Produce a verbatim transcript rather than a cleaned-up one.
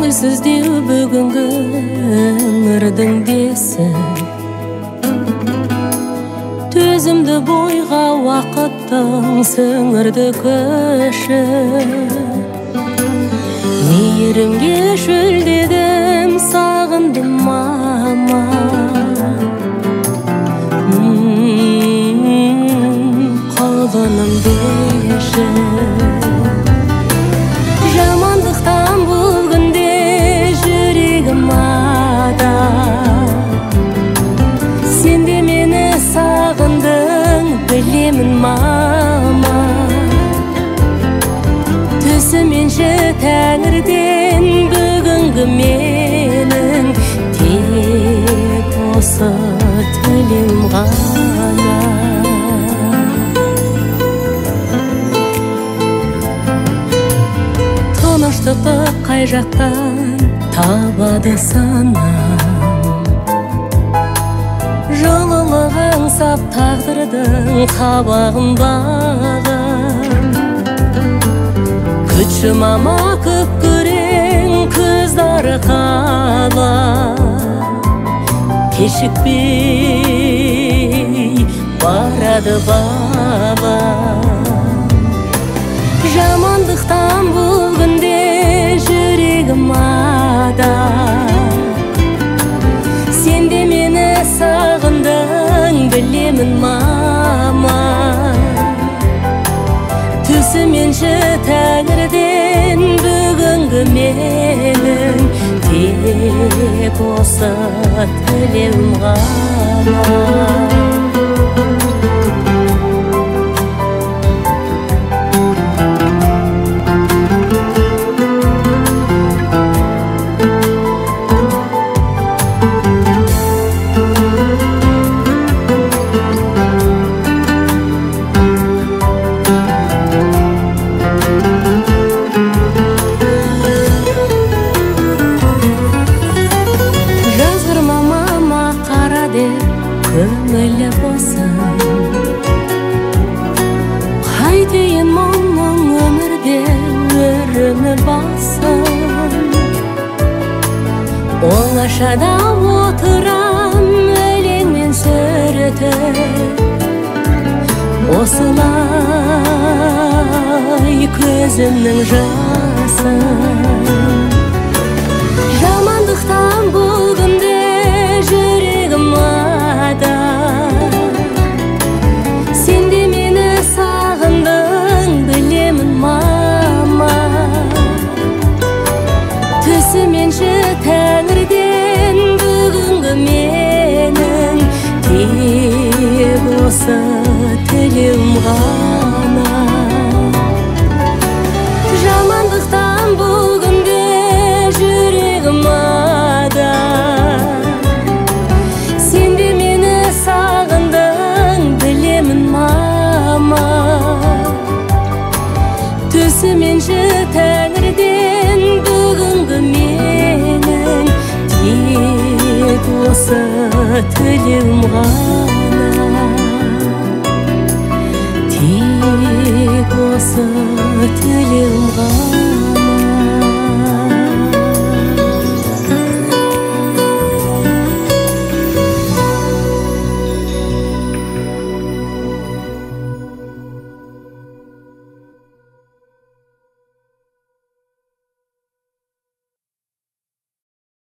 ойсыздеу бүгінгі ыңырдың десі, төзімді бойға уақыттың сіңірді көші. Мейірімге шөлдедім, сағындым мама. Қолыным деші, жамандықтан бұл күнде жүрегім ада. Сен де мені сағындың, білемін мама. Түсіменші тәңірден бүгінгі менің тек осы тілем ғана. Тыныштықты қай жақтан табады санам, жылылығың сап тағдырдың қабағын бағам. Күтші мама көп көрең көздары қала, кешікпей барады бала. Жамандықтан бұл күнде жүрегім ада. Сен де мені сағындың, білемін мама. Түсіменші тәңірден бүгінгі менің тек осы тілеуім ғана. Көңілі болсын, қайтейін мұңның өмірде өрімі басын. Оңашада отырам өлеңмен сүрітіп, осылай көзімнің жасын. Жамандықтан бұл күнде жүрегім ада. Сен де мені сағындың, білемін мама. Түсіменші тәңірден бүгінгі менің тек осы тілеуім ғана. Жамандықтан бұл күнде жүрегім ада. Сен де мені сағындың, білемін мама. Түсіменші тәңірден бүгінгі менің тек осы тілеуім ғана. Тек осы тілеуім ғана.